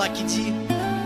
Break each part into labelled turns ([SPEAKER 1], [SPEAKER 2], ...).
[SPEAKER 1] Lucky D.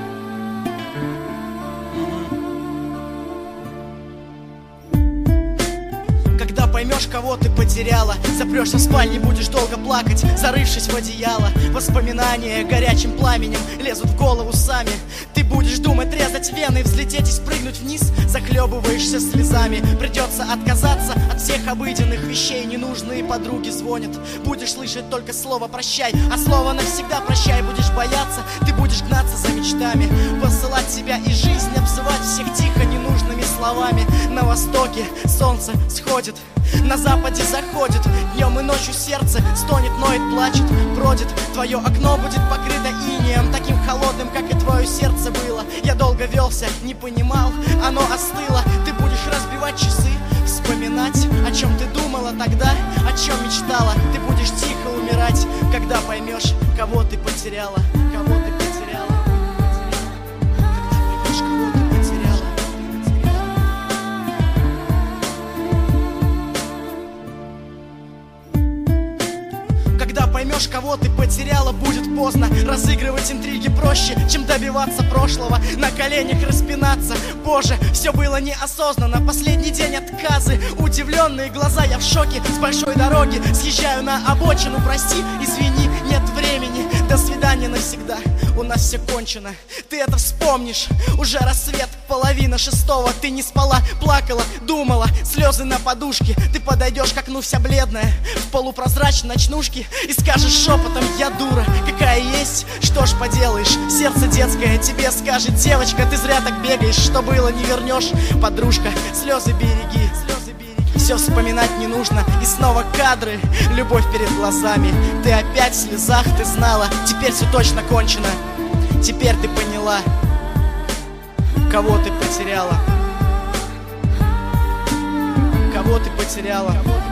[SPEAKER 1] Когда поймешь, кого ты потеряла, запрешься в спальне, будешь долго плакать, зарывшись в одеяло. Воспоминания горячим пламенем лезут в голову сами. Ты будешь думать, резать вены, взлететь и спрыгнуть вниз. Захлебываешься слезами, придется отказаться от всех обыденных вещей. Ненужные подруги звонят, будешь слышать только слово «прощай», а слово «навсегда прощай» будешь бояться. Ты будешь гнаться за мечтами, посылать себя и жизнь, обзывать всех тихо ненужными словами. На востоке солнце сходит, на западе заходит, днем и ночью сердце стонет, ноет, плачет, бродит. Твое окно будет покрыто инеем, таким холодным, как и твое сердце было. Я долго велся, не понимал, оно остыло. Ты будешь разбивать часы, вспоминать, о чем ты думала тогда, о чем мечтала. Ты будешь тихо умирать, когда поймешь, кого ты потеряла, кого ты потеряла. Когда поймешь, кого ты потеряла. Когда поймешь, кого ты потеряла, будет поздно. Разыгрывать интриги проще, чем добиваться прошлого. На коленях распинаться, боже, все было неосознанно. Последний день отказы, удивленные глаза, я в шоке. С большой дороги съезжаю на обочину, прости, извини, нет времени. До свидания навсегда, у нас все кончено. Ты это вспомнишь, уже рассвет, 5:30. Ты не спала, плакала, думала, слезы на подушке. Ты подойдешь к окну вся бледная, в полупрозрачной ночнушке, и скажешь шепотом: я дура, какая есть. Что ж поделаешь, сердце детское тебе скажет: девочка, ты зря так бегаешь, что было не вернешь. Подружка, слезы береги, все вспоминать не нужно. И снова кадры, любовь перед глазами. Ты опять в слезах, ты знала, теперь все точно кончено. Теперь ты поняла, кого ты потеряла, кого ты потеряла.